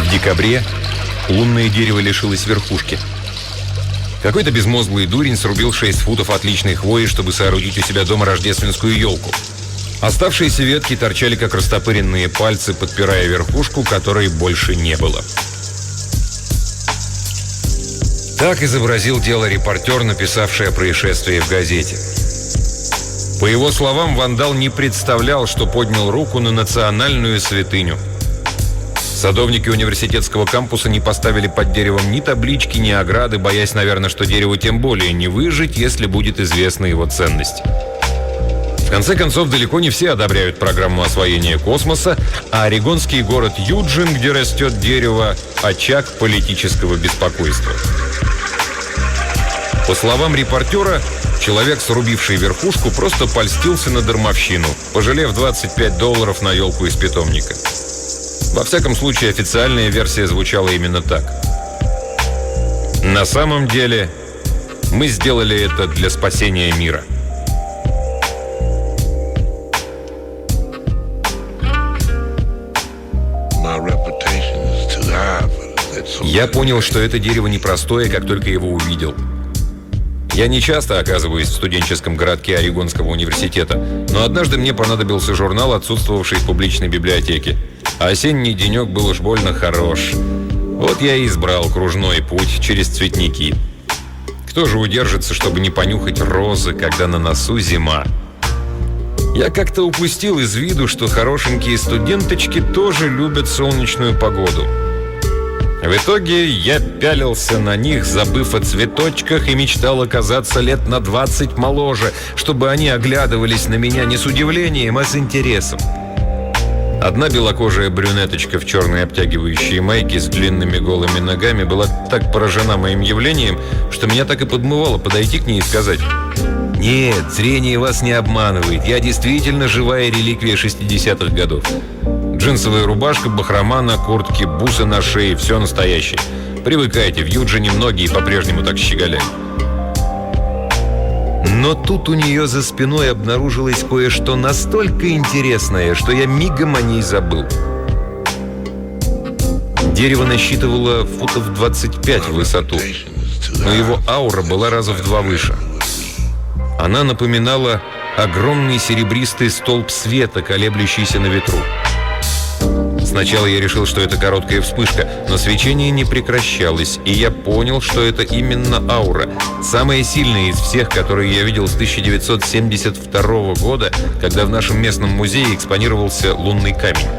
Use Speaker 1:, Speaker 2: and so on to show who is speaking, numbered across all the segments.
Speaker 1: В декабре лунное дерево лишилось верхушки. Какой-то безмозглый дурень срубил 6 футов отличной хвои, чтобы соорудить у себя дома рождественскую елку. Оставшиеся ветки торчали, как растопыренные пальцы, подпирая верхушку, которой больше не было. Так изобразил дело репортер, написавший о происшествии в газете. По его словам, вандал не представлял, что поднял руку на национальную святыню. Садовники университетского кампуса не поставили под деревом ни таблички, ни ограды, боясь, наверное, что дереву тем более не выжить, если будет известна его ценность. В конце концов, далеко не все одобряют программу освоения космоса, а орегонский город Юджин, где растет дерево, очаг политического беспокойства. По словам репортера, человек, срубивший верхушку, просто польстился на дармовщину, пожалев $25 на елку из питомника. Во всяком случае, официальная версия звучала именно так. На самом деле, мы сделали это для спасения мира. Я понял, что это дерево непростое, как только его увидел. Я не часто оказываюсь в студенческом городке Орегонского университета, но однажды мне понадобился журнал, отсутствовавший в публичной библиотеке. А осенний денек был уж больно хорош. Вот я и избрал кружной путь через цветники. Кто же удержится, чтобы не понюхать розы, когда на носу зима? Я как-то упустил из виду, что хорошенькие студенточки тоже любят солнечную погоду. В итоге я пялился на них, забыв о цветочках, и мечтал оказаться лет на 20 моложе, чтобы они оглядывались на меня не с удивлением, а с интересом. Одна белокожая брюнеточка в черной обтягивающей майке с длинными голыми ногами была так поражена моим явлением, что меня так и подмывало подойти к ней и сказать: «Нет, зрение вас не обманывает. Я действительно живая реликвия 60-х годов. Джинсовая рубашка, бахрома на куртке, бусы на шее, все настоящее. Привыкайте, в Юджине многие по-прежнему так щеголяют». Но тут у нее за спиной обнаружилось кое-что настолько интересное, что я мигом о ней забыл. Дерево насчитывало футов 25 в высоту, но его аура была раза в 2 выше. Она напоминала огромный серебристый столб света, колеблющийся на ветру. Сначала я решил, что это короткая вспышка, но свечение не прекращалось, и я понял, что это именно аура, самая сильная из всех, которые я видел с 1972 года, когда в нашем местном музее экспонировался лунный камень.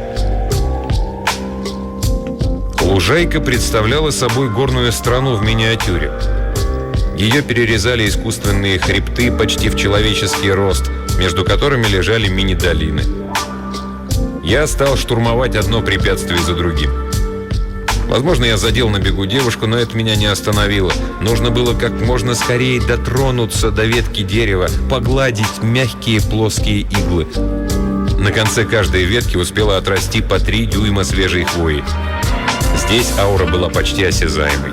Speaker 1: Лужайка представляла собой горную страну в миниатюре. Ее перерезали искусственные хребты почти в человеческий рост, между которыми лежали мини-долины. Я стал штурмовать одно препятствие за другим. Возможно, я задел на бегу девушку, но это меня не остановило. Нужно было как можно скорее дотронуться до ветки дерева, погладить мягкие плоские иглы. На конце каждой ветки успела отрасти по 3 дюйма свежей хвои. Здесь аура была почти осязаемой.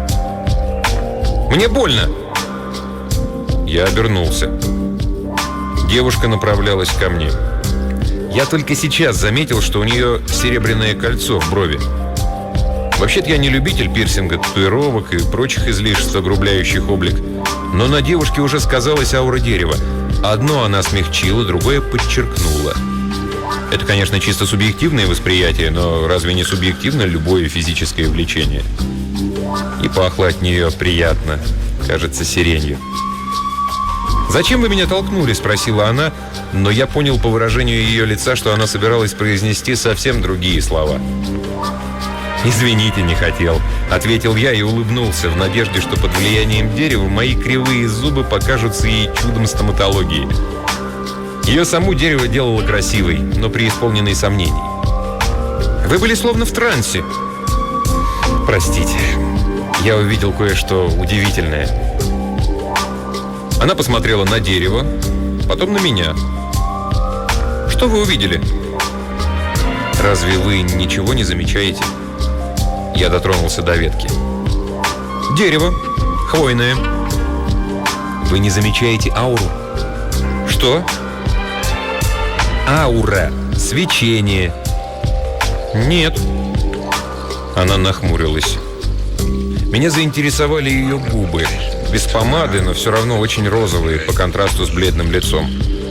Speaker 1: «Мне больно!» Я обернулся. Девушка направлялась ко мне. Я только сейчас заметил, что у нее серебряное кольцо в брови. Вообще-то я не любитель пирсинга, татуировок и прочих излишеств, огрубляющих облик. Но на девушке уже сказалась аура дерева. Одно она смягчила, другое подчеркнула. Это, конечно, чисто субъективное восприятие, но разве не субъективно любое физическое влечение? И пахло от нее приятно, кажется, сиренью. «Зачем вы меня толкнули?» – спросила она, но я понял по выражению ее лица, что она собиралась произнести совсем другие слова. «Извините, не хотел», – ответил я и улыбнулся в надежде, что под влиянием дерева мои кривые зубы покажутся ей чудом стоматологии. Ее саму дерево делало красивой, но преисполненной сомнений. «Вы были словно в трансе». «Простите, я увидел кое-что удивительное». Она посмотрела на дерево, потом на меня. «Что вы увидели?» «Разве вы ничего не замечаете?» Я дотронулся до ветки. «Дерево. Хвойное». «Вы не замечаете ауру?» «Что?» «Аура. Свечение». «Нет». Она нахмурилась. Меня заинтересовали ее губы. Без помады, но все равно очень розовые, по контрасту с бледным лицом.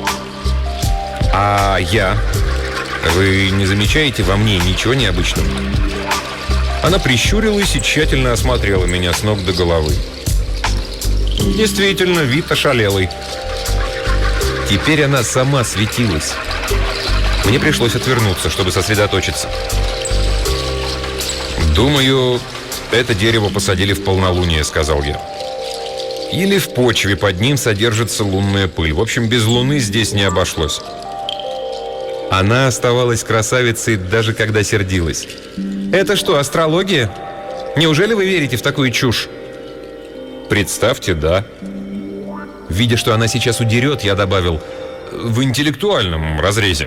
Speaker 1: «А я? Вы не замечаете во мне ничего необычного?» Она прищурилась и тщательно осмотрела меня с ног до головы. Действительно, вид ошалелый. Теперь она сама светилась. Мне пришлось отвернуться, чтобы сосредоточиться. «Думаю, это дерево посадили в полнолуние», — сказал я. «Или в почве под ним содержится лунная пыль. В общем, без луны здесь не обошлось». Она оставалась красавицей, даже когда сердилась. «Это что, астрология? Неужели вы верите в такую чушь?» «Представьте, да». Видя, что она сейчас удерет, я добавил: «В интеллектуальном разрезе».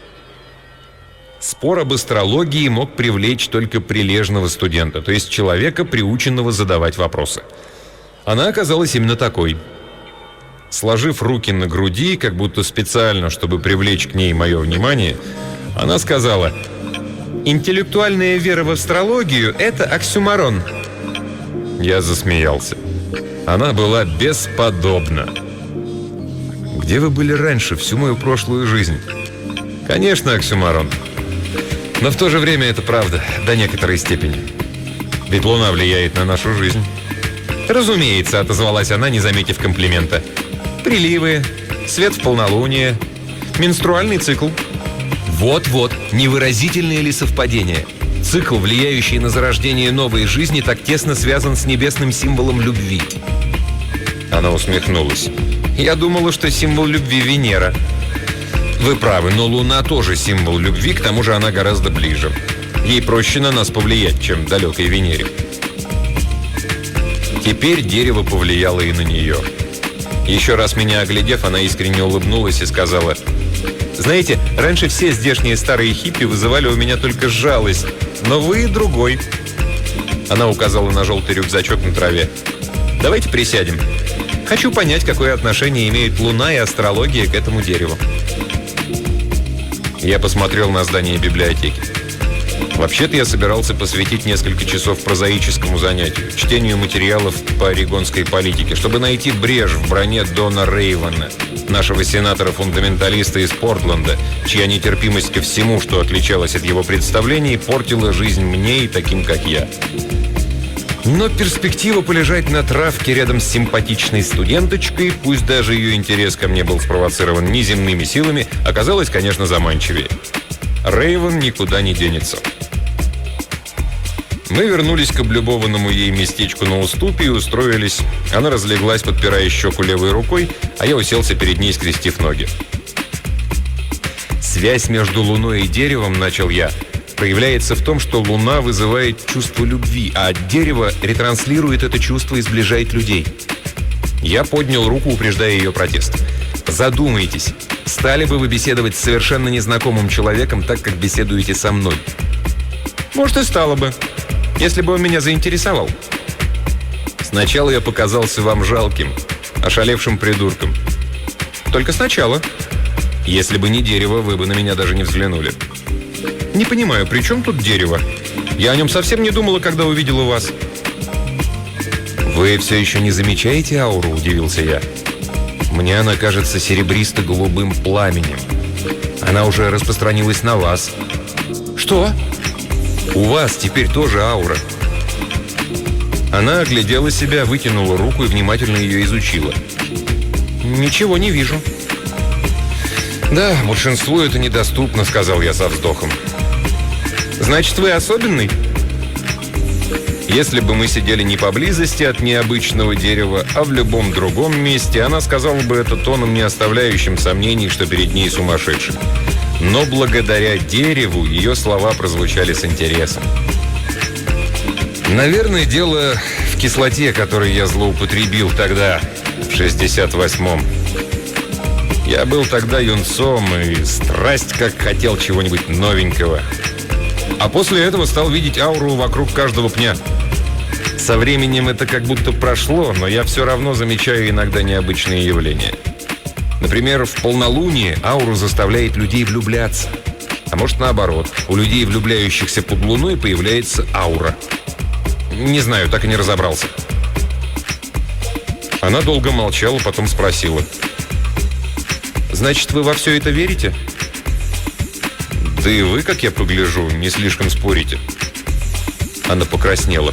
Speaker 1: Спор об астрологии мог привлечь только прилежного студента, то есть человека, приученного задавать вопросы. Она оказалась именно такой. Сложив руки на груди, как будто специально, чтобы привлечь к ней мое внимание, она сказала: «Интеллектуальная вера в астрологию – это оксюморон». Я засмеялся. Она была бесподобна. «Где вы были раньше, всю мою прошлую жизнь?» «Конечно, оксюморон. Но в то же время это правда, до некоторой степени. Ведь Луна влияет на нашу жизнь». «Разумеется», — отозвалась она, не заметив комплимента. «Приливы, свет в полнолуние, менструальный цикл». Вот-вот, невыразительное ли совпадение? Цикл, влияющий на зарождение новой жизни, так тесно связан с небесным символом любви. Она усмехнулась. «Я думала, что символ любви Венера». «Вы правы, но Луна тоже символ любви, к тому же она гораздо ближе. Ей проще на нас повлиять, чем далекой Венере». Теперь дерево повлияло и на нее. Еще раз меня оглядев, она искренне улыбнулась и сказала: «Знаете, раньше все здешние старые хиппи вызывали у меня только жалость, но вы другой». Она указала на желтый рюкзачок на траве. «Давайте присядем. Хочу понять, какое отношение имеют Луна и астрология к этому дереву». Я посмотрел на здание библиотеки. Вообще-то я собирался посвятить несколько часов прозаическому занятию, чтению материалов по орегонской политике, чтобы найти брешь в броне Дона Рейвана, нашего сенатора-фундаменталиста из Портленда, чья нетерпимость ко всему, что отличалось от его представлений, портила жизнь мне и таким, как я. Но перспектива полежать на травке рядом с симпатичной студенточкой, пусть даже ее интерес ко мне был спровоцирован неземными силами, оказалась, конечно, заманчивее. Рейвен никуда не денется. Мы вернулись к облюбованному ей местечку на уступе и устроились. Она разлеглась, подпирая щеку левой рукой, а я уселся перед ней, скрестив ноги. «Связь между Луной и деревом, — начал я, — проявляется в том, что Луна вызывает чувство любви, а дерево ретранслирует это чувство и сближает людей». Я поднял руку, упреждая ее протест. «Задумайтесь, стали бы вы беседовать с совершенно незнакомым человеком так, как беседуете со мной?» «Может, и стало бы, если бы он меня заинтересовал». «Сначала я показался вам жалким, ошалевшим придурком». «Только сначала. Если бы не дерево, вы бы на меня даже не взглянули». «Не понимаю, при чем тут дерево? Я о нем совсем не думала, когда увидела вас». «Вы все еще не замечаете ауру?» – удивился я. «Мне она кажется серебристо-голубым пламенем. Она уже распространилась на вас». «Что?» «У вас теперь тоже аура». Она оглядела себя, вытянула руку и внимательно ее изучила. «Ничего не вижу». «Да, большинству это недоступно», — сказал я со вздохом. «Значит, вы особенный?» Если бы мы сидели не поблизости от необычного дерева, а в любом другом месте, она сказала бы это тоном, не оставляющим сомнений, что перед ней сумасшедший. Но благодаря дереву ее слова прозвучали с интересом. Наверное, дело в кислоте, которой я злоупотребил тогда, в 68-м. Я был тогда юнцом и страсть как хотел чего-нибудь новенького. А после этого стал видеть ауру вокруг каждого пня. Со временем это как будто прошло, но я все равно замечаю иногда необычные явления. Например, в полнолуние ауру заставляет людей влюбляться. А может, наоборот, у людей, влюбляющихся под луной, появляется аура. Не знаю, так и не разобрался. Она долго молчала, потом спросила: «Значит, вы во все это верите?» «Да и вы, как я погляжу, не слишком спорите». Она покраснела.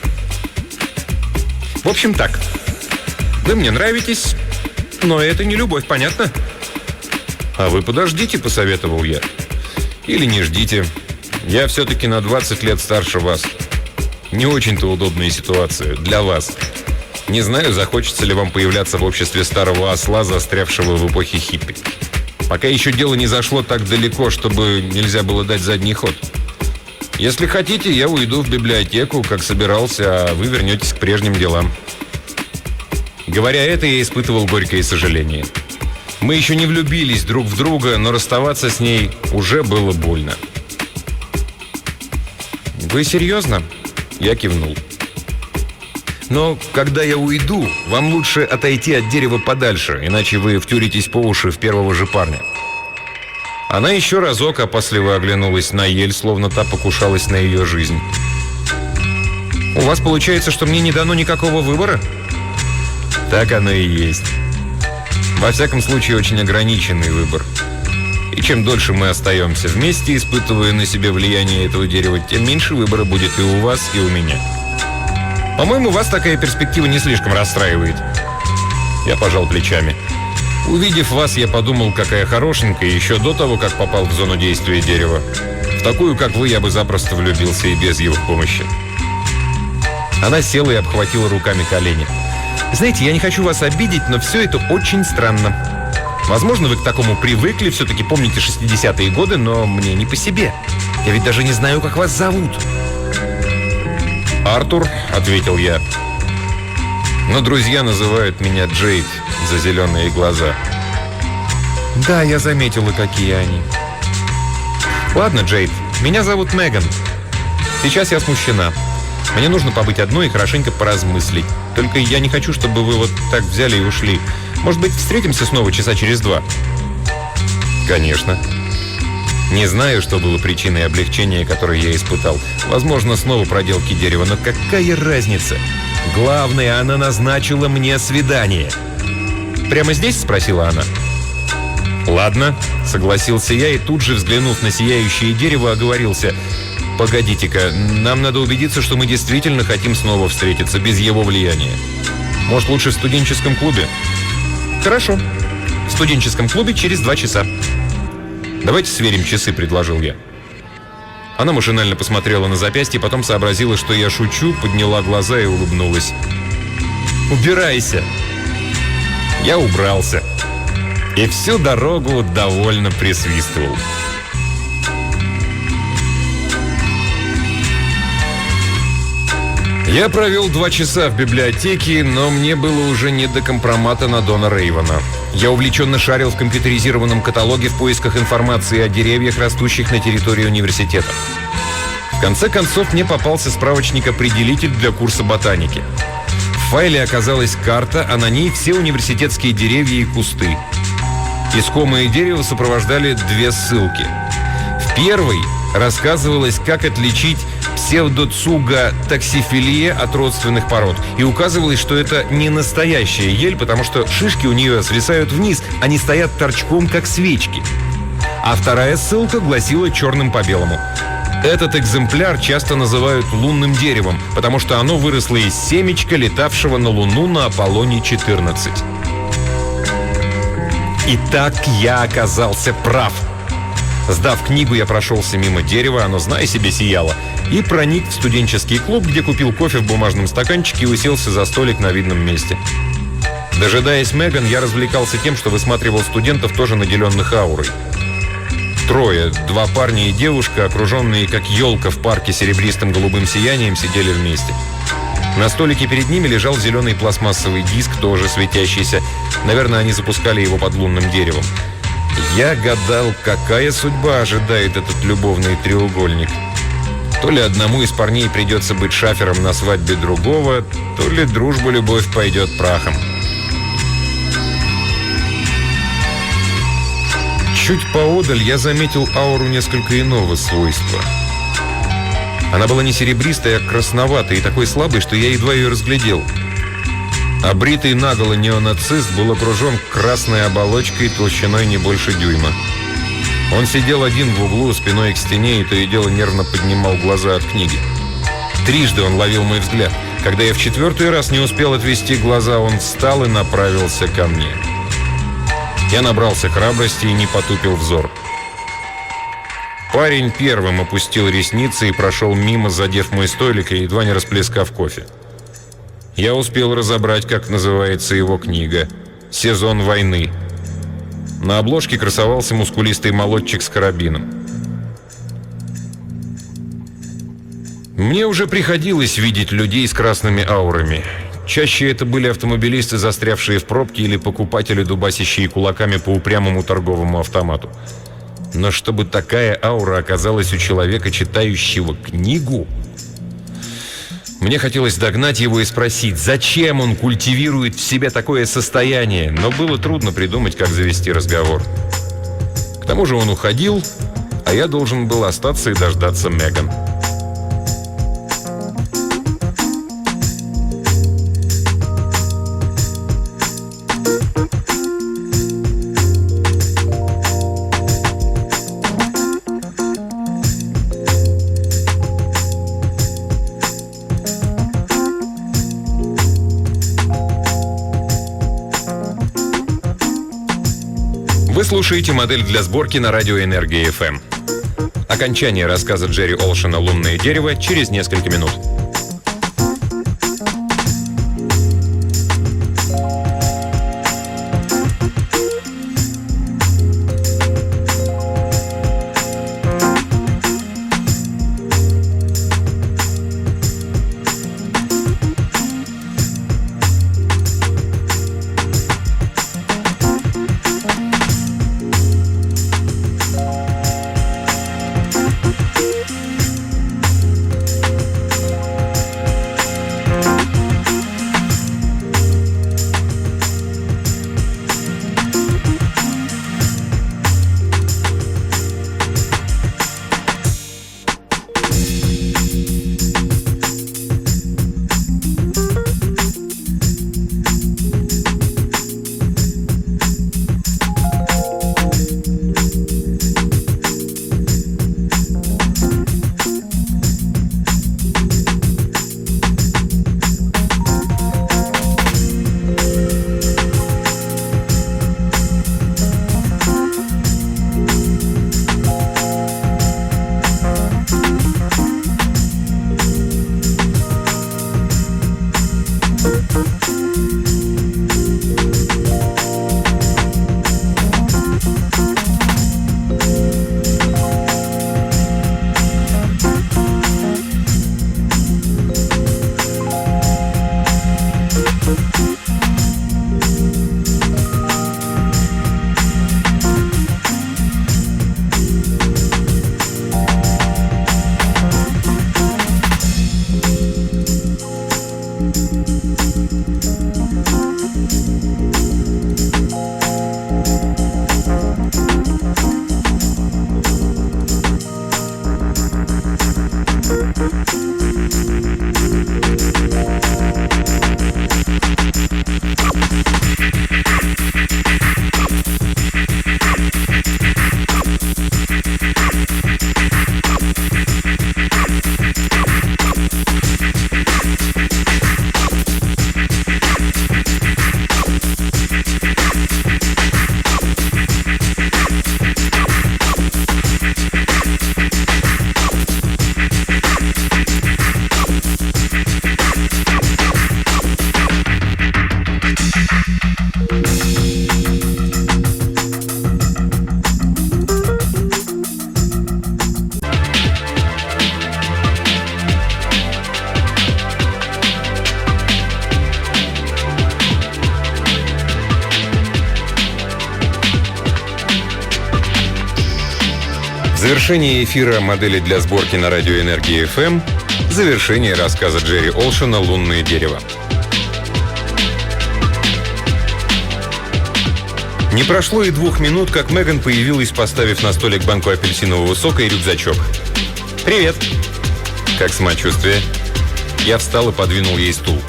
Speaker 1: «В общем, так. Вы мне нравитесь, но это не любовь, понятно?» «А вы подождите», — посоветовал я. «Или не ждите. Я все-таки на 20 лет старше вас. Не очень-то удобная ситуация для вас. Не знаю, захочется ли вам появляться в обществе старого осла, застрявшего в эпохе хиппи. Пока еще дело не зашло так далеко, чтобы нельзя было дать задний ход. Если хотите, я уйду в библиотеку, как собирался, а вы вернетесь к прежним делам». Говоря это, я испытывал горькое сожаление. Мы еще не влюбились друг в друга, но расставаться с ней уже было больно. «Вы серьезно?» Я кивнул. «Но когда я уйду, вам лучше отойти от дерева подальше, иначе вы втюритесь по уши в первого же парня». Она еще разок опасливо оглянулась на ель, словно та покушалась на ее жизнь. «У вас получается, что мне не дано никакого выбора?» «Так оно и есть. Во всяком случае, очень ограниченный выбор. И чем дольше мы остаемся вместе, испытывая на себе влияние этого дерева, тем меньше выбора будет и у вас, и у меня. По-моему, вас такая перспектива не слишком расстраивает». Я пожал плечами. Увидев вас, я подумал, какая хорошенькая, еще до того, как попал в зону действия дерева. В такую, как вы, я бы запросто влюбился и без его помощи. Она села и обхватила руками колени. «Знаете, я не хочу вас обидеть, но все это очень странно. Возможно, вы к такому привыкли, все-таки помните 60-е годы, но мне не по себе. Я ведь даже не знаю, как вас зовут». «Артур», — ответил я. «Но друзья называют меня Джейд за зеленые глаза». «Да, я заметила, какие они». «Ладно, Джейд, меня зовут Меган. Сейчас я смущена. Мне нужно побыть одной и хорошенько поразмыслить. Только я не хочу, чтобы вы вот так взяли и ушли. Может быть, встретимся снова часа через 2?» «Конечно». Не знаю, что было причиной облегчения, которое я испытал. Возможно, снова проделки дерева, но какая разница? Главное, она назначила мне свидание. «Прямо здесь?» – спросила она. «Ладно», – согласился я и тут же, взглянув на сияющее дерево, оговорился: «Погодите-ка, нам надо убедиться, что мы действительно хотим снова встретиться, без его влияния. Может, лучше в студенческом клубе?» «Хорошо. В студенческом клубе через 2 часа». «Давайте сверим часы», — предложил я. Она машинально посмотрела на запястье, потом сообразила, что я шучу, подняла глаза и улыбнулась. «Убирайся!» Я убрался. И всю дорогу довольно присвистывал. Я провел 2 часа в библиотеке, но мне было уже не до компромата на Дона Рейвана. Я увлеченно шарил в компьютеризированном каталоге в поисках информации о деревьях, растущих на территории университета. В конце концов, мне попался справочник-определитель для курса ботаники. В файле оказалась карта, а на ней все университетские деревья и кусты. Искомое дерево сопровождали 2 ссылки. В первой рассказывалось, как отличить псевдоцуга таксифилия от родственных пород. И указывалось, что это не настоящая ель, потому что шишки у нее свисают вниз, они стоят торчком, как свечки. А вторая ссылка гласила черным по белому: этот экземпляр часто называют лунным деревом, потому что оно выросло из семечка, летавшего на Луну на Аполлоне-14. Итак, я оказался прав. Сдав книгу, я прошелся мимо дерева, оно, знай себе, сияло, и проник в студенческий клуб, где купил кофе в бумажном стаканчике и уселся за столик на видном месте. Дожидаясь Меган, я развлекался тем, что высматривал студентов, тоже наделенных аурой. 3, 2 парня и девушка, окруженные как елка в парке серебристым голубым сиянием, сидели вместе. На столике перед ними лежал зеленый пластмассовый диск, тоже светящийся. Наверное, они запускали его под лунным деревом. Я гадал, какая судьба ожидает этот любовный треугольник. То ли одному из парней придется быть шафером на свадьбе другого, то ли дружба-любовь пойдет прахом. Чуть поодаль я заметил ауру несколько иного свойства. Она была не серебристой, а красноватой и такой слабой, что я едва ее разглядел. Обритый наголо неонацист был окружен красной оболочкой толщиной не больше дюйма. Он сидел один в углу, спиной к стене, и то и дело нервно поднимал глаза от книги. Трижды он ловил мой взгляд. Когда я в 4-й раз не успел отвести глаза, он встал и направился ко мне. Я набрался храбрости и не потупил взор. Парень первым опустил ресницы и прошел мимо, задев мой столик и едва не расплескав кофе. Я успел разобрать, как называется его книга «Сезон войны». На обложке красовался мускулистый молодчик с карабином. Мне уже приходилось видеть людей с красными аурами. Чаще это были автомобилисты, застрявшие в пробке, или покупатели, дубасящие кулаками по упрямому торговому автомату. Но чтобы такая аура оказалась у человека, читающего книгу... Мне хотелось догнать его и спросить, зачем он культивирует в себе такое состояние, но было трудно придумать, как завести разговор. К тому же он уходил, а я должен был остаться и дождаться Меган. Вы слушаете «Модель для сборки» на радио Энергия ФМ. Окончание рассказа Джерри Олшена «Лунное дерево» через несколько минут. В завершении эфира «Модели для сборки» на радио Энергия ФМ завершение рассказа Джерри Олшена «Лунное дерево». Не прошло и 2 минут, как Меган появилась, поставив на столик банку апельсинового сока и рюкзачок. «Привет!» «Как самочувствие?» Я встал и подвинул ей стул.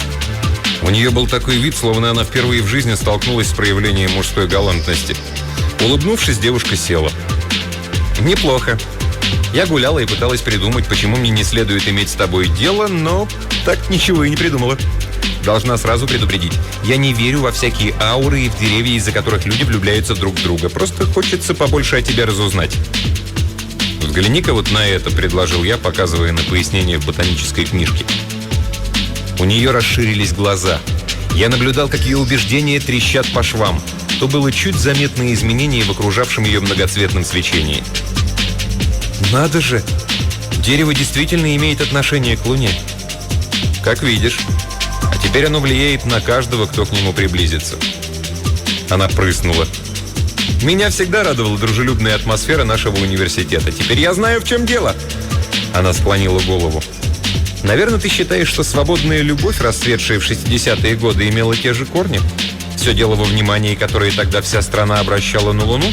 Speaker 1: У нее был такой вид, словно она впервые в жизни столкнулась с проявлением мужской галантности. Улыбнувшись, девушка села. «Неплохо. Я гуляла и пыталась придумать, почему мне не следует иметь с тобой дело, но так ничего и не придумала. Должна сразу предупредить. Я не верю во всякие ауры и в деревья, из-за которых люди влюбляются друг в друга. Просто хочется побольше о тебе разузнать». «Взгляни-ка вот на это», — предложил я, показывая на пояснение в ботанической книжке. У нее расширились глаза. Я наблюдал, как ее убеждения трещат по швам. То было чуть заметное изменение в окружавшем ее многоцветном свечении. «Надо же! Дерево действительно имеет отношение к Луне. Как видишь. А теперь оно влияет на каждого, кто к нему приблизится». Она прыснула. «Меня всегда радовала дружелюбная атмосфера нашего университета. Теперь я знаю, в чем дело». Она склонила голову. «Наверное, ты считаешь, что свободная любовь, расцветшая в 60-е годы, имела те же корни? Все дело во внимании, которое тогда вся страна обращала на Луну?»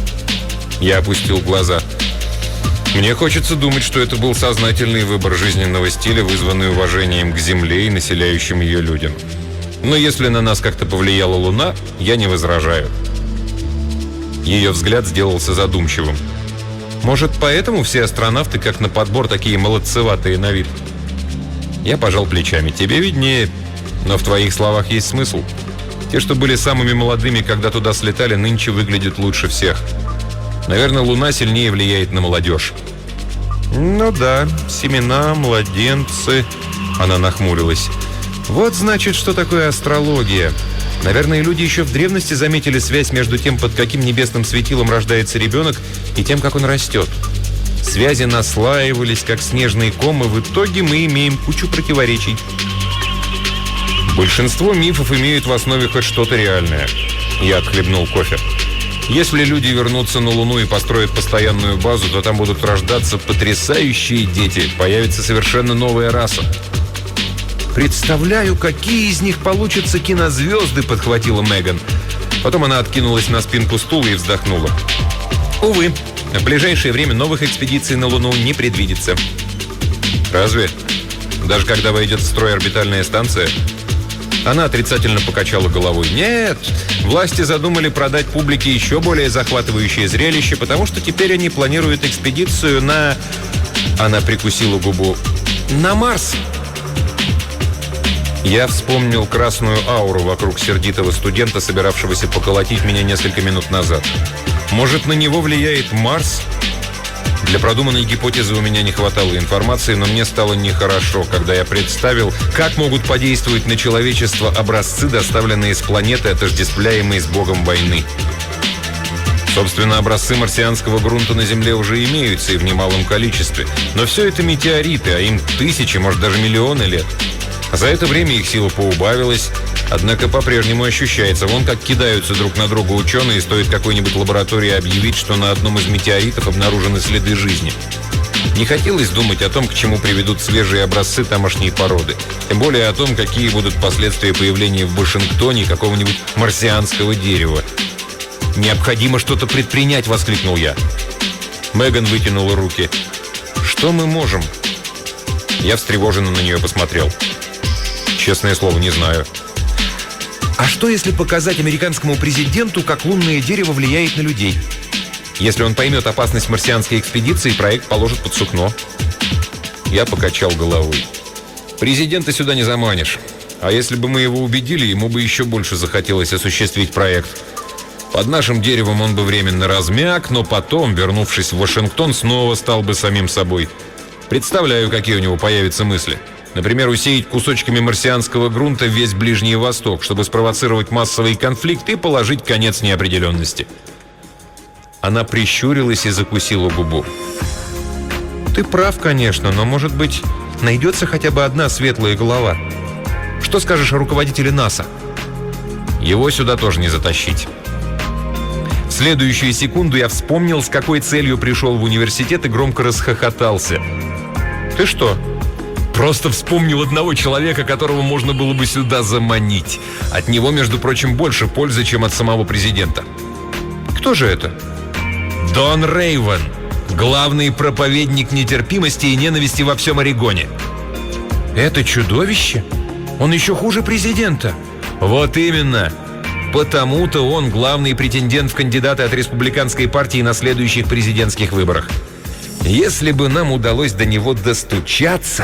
Speaker 1: Я опустил глаза. «Мне хочется думать, что это был сознательный выбор жизненного стиля, вызванный уважением к Земле и населяющим ее людям. Но если на нас как-то повлияла Луна, я не возражаю». Ее взгляд сделался задумчивым. «Может, поэтому все астронавты, как на подбор, такие молодцеватые на вид?» Я пожал плечами. «Тебе виднее, но в твоих словах есть смысл. Те, что были самыми молодыми, когда туда слетали, нынче выглядят лучше всех. Наверное, Луна сильнее влияет на молодежь». «Ну да, семена, младенцы...» Она нахмурилась. «Вот, значит, что такое астрология. Наверное, люди еще в древности заметили связь между тем, под каким небесным светилом рождается ребенок, и тем, как он растет. Связи наслаивались, как снежные комы. В итоге мы имеем кучу противоречий». «Большинство мифов имеют в основе хоть что-то реальное». Я отхлебнул кофе. «Если люди вернутся на Луну и построят постоянную базу, то там будут рождаться потрясающие дети. Появится совершенно новая раса». «Представляю, какие из них получатся кинозвезды», — подхватила Меган. Потом она откинулась на спинку стула и вздохнула. «Увы, в ближайшее время новых экспедиций на Луну не предвидится». «Разве? Даже когда войдет в строй орбитальная станция?» Она отрицательно покачала головой. «Нет, власти задумали продать публике еще более захватывающее зрелище, потому что теперь они планируют экспедицию на...» Она прикусила губу. «На Марс». Я вспомнил красную ауру вокруг сердитого студента, собиравшегося поколотить меня несколько минут назад. Может, на него влияет Марс? Для продуманной гипотезы у меня не хватало информации, но мне стало нехорошо, когда я представил, как могут подействовать на человечество образцы, доставленные с планеты, отождествляемой с богом войны. Собственно, образцы марсианского грунта на Земле уже имеются и в немалом количестве. Но все это метеориты, а им тысячи, может, даже миллионы лет. За это время их сила поубавилась, однако по-прежнему ощущается. Вон как кидаются друг на друга ученые, стоит какой-нибудь лаборатории объявить, что на одном из метеоритов обнаружены следы жизни. Не хотелось думать о том, к чему приведут свежие образцы тамошней породы. Тем более о том, какие будут последствия появления в Вашингтоне какого-нибудь марсианского дерева. «Необходимо что-то предпринять!» — воскликнул я. Меган вытянула руки. «Что мы можем?» Я встревоженно на нее посмотрел. «Честное слово, не знаю». «А что, если показать американскому президенту, как лунное дерево влияет на людей? Если он поймет опасность марсианской экспедиции, проект положит под сукно». Я покачал головой. «Президента сюда не заманишь. А если бы мы его убедили, ему бы еще больше захотелось осуществить проект. Под нашим деревом он бы временно размяк, но потом, вернувшись в Вашингтон, снова стал бы самим собой. Представляю, какие у него появятся мысли. Например, усеять кусочками марсианского грунта весь Ближний Восток, чтобы спровоцировать массовый конфликт и положить конец неопределенности». Она прищурилась и закусила губу. «Ты прав, конечно, но, может быть, найдется хотя бы одна светлая голова. Что скажешь о руководителе НАСА?» «Его сюда тоже не затащить». В следующую секунду я вспомнил, с какой целью пришел в университет, и громко расхохотался. «Ты что, Просто вспомнил одного человека, которого можно было бы сюда заманить. От него, между прочим, больше пользы, чем от самого президента. Кто же это? Дон Рейвен, главный проповедник нетерпимости и ненависти во всем Орегоне. Это чудовище? Он еще хуже президента. Вот именно. Потому-то он главный претендент в кандидаты от республиканской партии на следующих президентских выборах. Если бы нам удалось до него достучаться...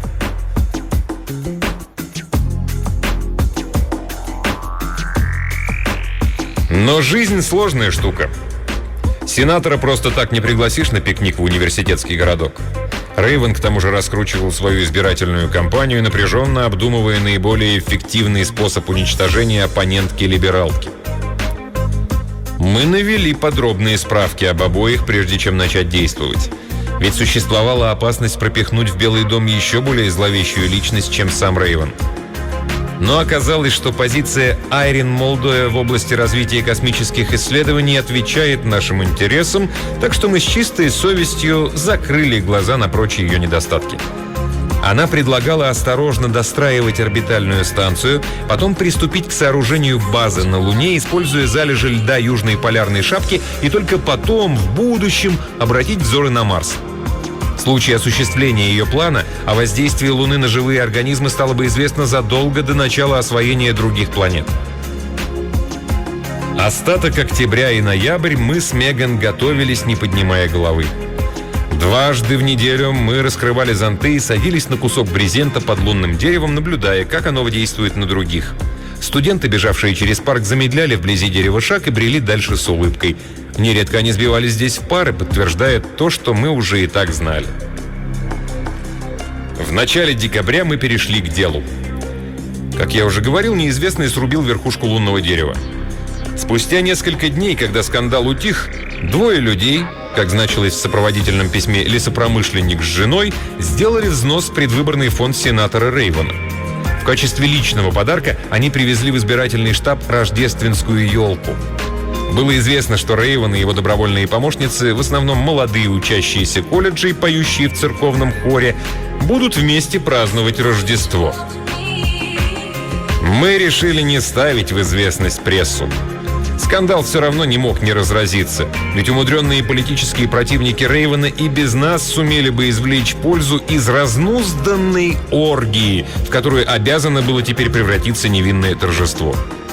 Speaker 1: Но жизнь сложная штука. Сенатора просто так не пригласишь на пикник в университетский городок. Рейвен к тому же раскручивал свою избирательную кампанию, напряженно обдумывая наиболее эффективный способ уничтожения оппонентки-либералки. Мы навели подробные справки об обоих, прежде чем начать действовать. Ведь существовала опасность пропихнуть в Белый дом еще более зловещую личность, чем сам Рейвен. Но оказалось, что позиция Айрин Молдоя в области развития космических исследований отвечает нашим интересам, так что мы с чистой совестью закрыли глаза на прочие ее недостатки. Она предлагала осторожно достраивать орбитальную станцию, потом приступить к сооружению базы на Луне, используя залежи льда Южной полярной шапки, и только потом, в будущем, обратить взоры на Марс. В случае осуществления ее плана о воздействии Луны на живые организмы стало бы известно задолго до начала освоения других планет. Остаток октября и ноябрь мы с Меган готовились, не поднимая головы. Дважды в неделю мы раскрывали зонты и садились на кусок брезента под лунным деревом, наблюдая, как оно действует на других. Студенты, бежавшие через парк, замедляли вблизи дерева шаг и брели дальше с улыбкой. Нередко они сбивались здесь в пары, подтверждая то, что мы уже и так знали. В начале декабря мы перешли к делу. Как я уже говорил, неизвестный срубил верхушку лунного дерева. Спустя несколько дней, когда скандал утих, двое людей, как значилось в сопроводительном письме лесопромышленник с женой, сделали взнос в предвыборный фонд сенатора Рейвена. В качестве личного подарка они привезли в избирательный штаб рождественскую елку. Было известно, что Рейвен и его добровольные помощницы, в основном молодые учащиеся колледжей, поющие в церковном хоре, будут вместе праздновать Рождество. Мы решили не ставить в известность прессу. Скандал все равно не мог не разразиться, ведь умудренные политические противники Рейвена и без нас сумели бы извлечь пользу из разнузданной оргии, в которую обязано было теперь превратиться невинное торжество.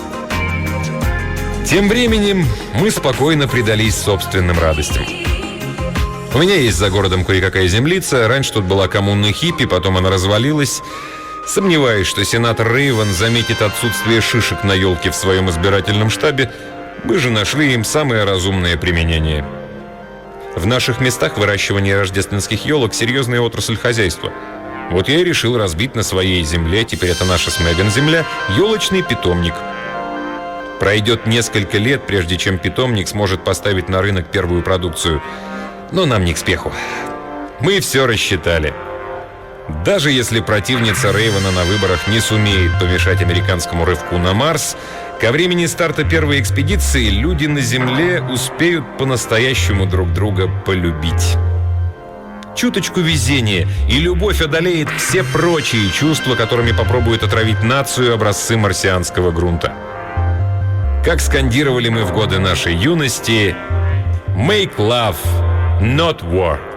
Speaker 1: Тем временем мы спокойно предались собственным радостям. У меня есть за городом кое-какая землица. Раньше тут была коммуна хиппи, потом она развалилась. Сомневаюсь, что сенатор Рейвен заметит отсутствие шишек на елке в своем избирательном штабе. Мы же нашли им самое разумное применение. В наших местах выращивание рождественских елок – серьезная отрасль хозяйства. Вот я и решил разбить на своей земле, теперь это наша с Меган земля, елочный питомник. Пройдет несколько лет, прежде чем питомник сможет поставить на рынок первую продукцию. Но нам не к спеху. Мы все рассчитали. Даже если противница Рейвена на выборах не сумеет помешать американскому рывку на Марс, ко времени старта первой экспедиции люди на Земле успеют по-настоящему друг друга полюбить. Чуточку везения, и любовь одолеет все прочие чувства, которыми попробуют отравить нацию образцы марсианского грунта. Как скандировали мы в годы нашей юности: «Make love, not war».